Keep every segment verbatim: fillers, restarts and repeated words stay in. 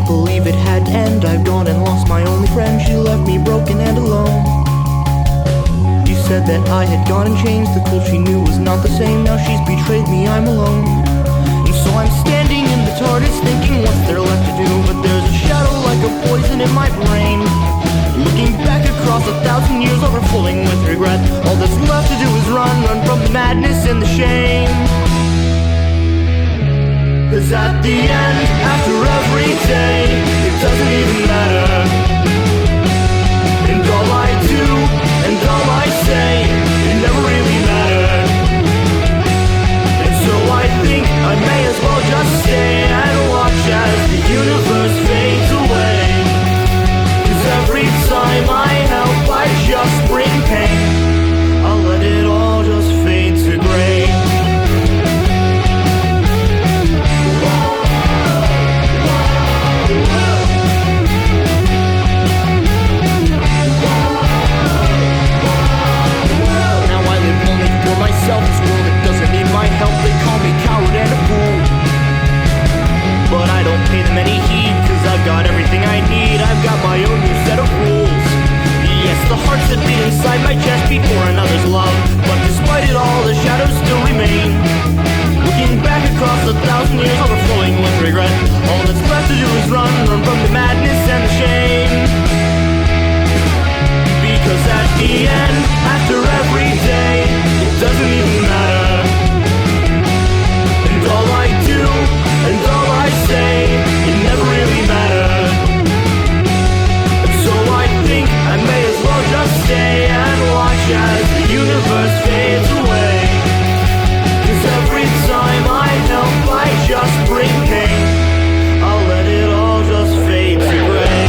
believe it had an end. I've gone and lost my only friend. She left me broken and alone. You said that I had gone and changed. The cold she knew was not the same. Now she's betrayed me, I'm alone. And so I'm standing in the TARDIS thinking what's there left to do. But there's a shadow like a poison in my brain, looking back across a thousand years, overflowing with regret. All that's left to do is run, run from the madness and the shame. 'Cause at the end, after every day, it doesn't even matter. And all I do, and all I say, it never really mattered. And so I think I may as well just stay and watch as the universe fades away. 'Cause every time I help, I just bring pain. I'll let it all just fade to gray. This world, it doesn't need my help. They call me coward and a fool, but I don't pay them any heed, 'cause I've got everything I need. I've got my own new set of rules. Yes, the hearts that beat inside my chest beat for another's love, but despite it all, the shadows still remain, looking back across a thousand years, overflowing with regret. All that's left to do is run, run from the madness and the shame. Because at the end, after every day, it doesn't even matter. And all I do, and all I say, it never really mattered. And so I think I may as well just stay and watch as the universe fades away. 'Cause every time I help, I just bring pain. I'll let it all just fade to gray.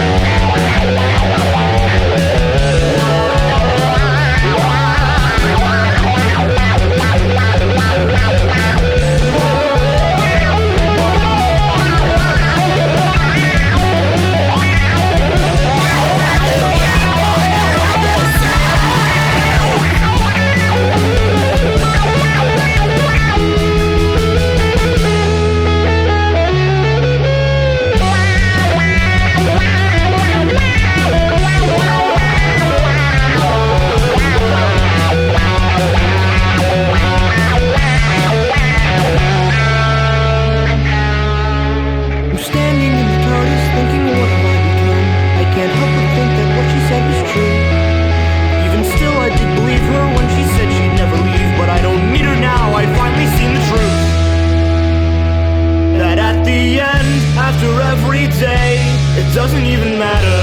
It doesn't even matter.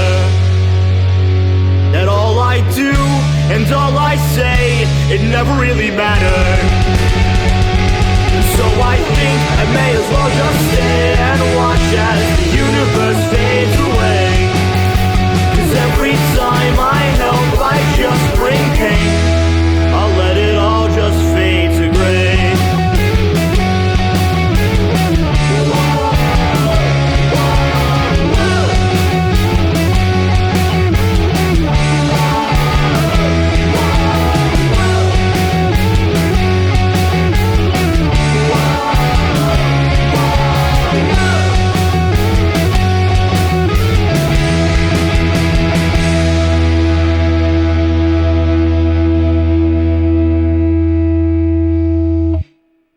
That all I do and all I say, it never really mattered. And so I think I may as well just